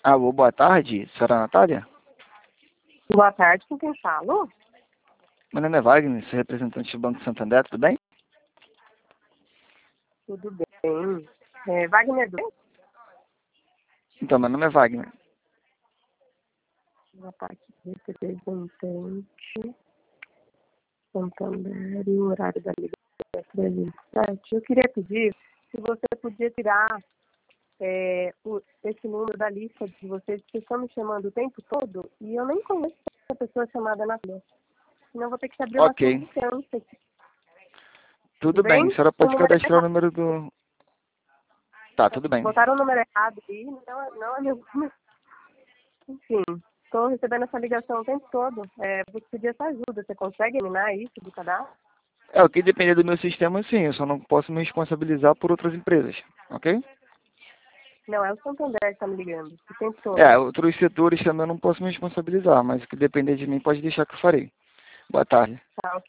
Alô, boa tarde, senhora Natália? Boa tarde, com quem falo? Meu nome é Wagner, sou representante do Banco Santander, tudo bem? Tudo bem. Wagner, bem? Então, meu nome é Wagner. Boa tarde, representante Santander e o horário da ligação 3h07. Eu queria pedir se você podia tirar esse número da lista de vocês que estão me chamando o tempo todo e eu nem conheço essa pessoa chamada Natália. Senão eu vou ter que abrir uma Ok, confiança. tudo Tudo bem, bem? a senhora O pode número é cadastrar o errado. número do... Tá, tudo bem. Botaram o número errado aí, não é meu número. Enfim, estou recebendo essa ligação o tempo todo. Vou te pedir essa ajuda. Você consegue eliminar isso do cadastro? É, o que depender do meu sistema, sim, eu só não posso me responsabilizar por outras empresas, ok? Não, é o Santander que está me ligando o tempo todo. É, outros setores também eu não posso me responsabilizar, mas o que depender de mim pode deixar que eu farei. Boa tarde. Tá, ok.